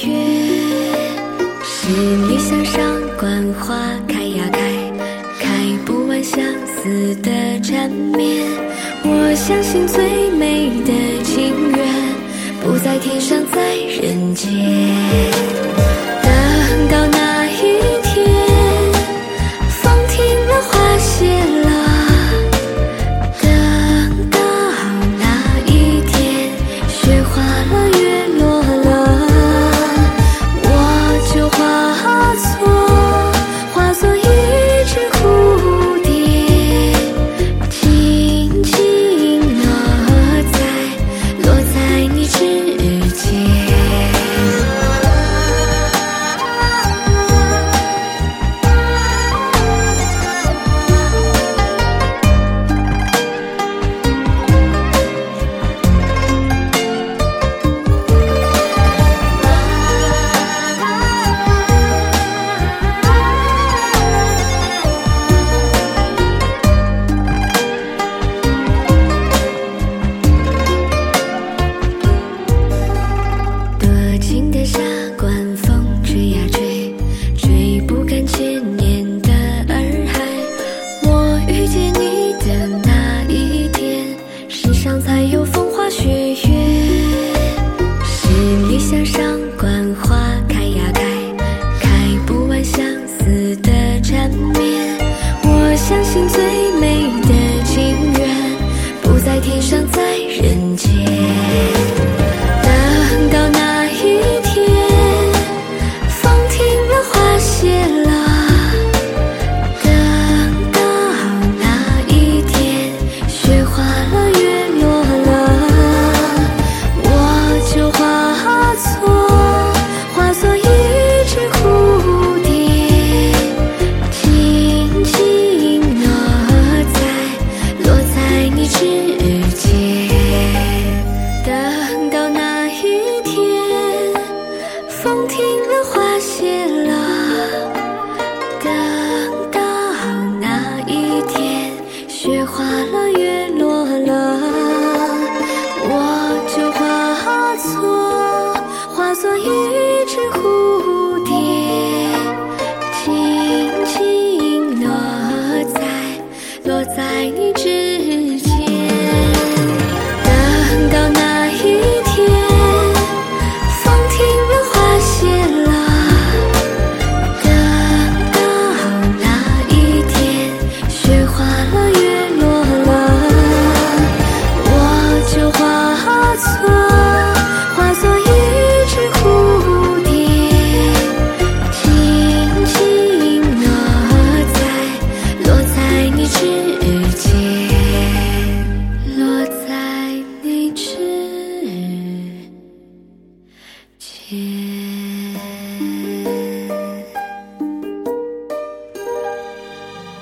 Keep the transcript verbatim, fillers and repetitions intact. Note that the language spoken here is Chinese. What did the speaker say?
月，十里香上观花开呀开，开不完相思的缠绵。我相信最美的情缘，不在天上，在人间。等到那一天，风停了，花谢了，等到那一天，雪化了，月落了，我就化作化作一只蝴蝶，轻轻落在落在你指尖。多情的傻关，风吹呀吹，吹不干千年的洱海。我遇见你的那一天，世上才有风花雪月。十里香上观花开呀开，开不完相思的缠绵。我相信最美的情缘，不在天上，在人间。等到那一天，风停了，花谢了，等到那一天，雪化了，月落了，我就化作化作一只蝴蝶，轻轻落在落在你指尖。等到那一天，风停了，花谢了。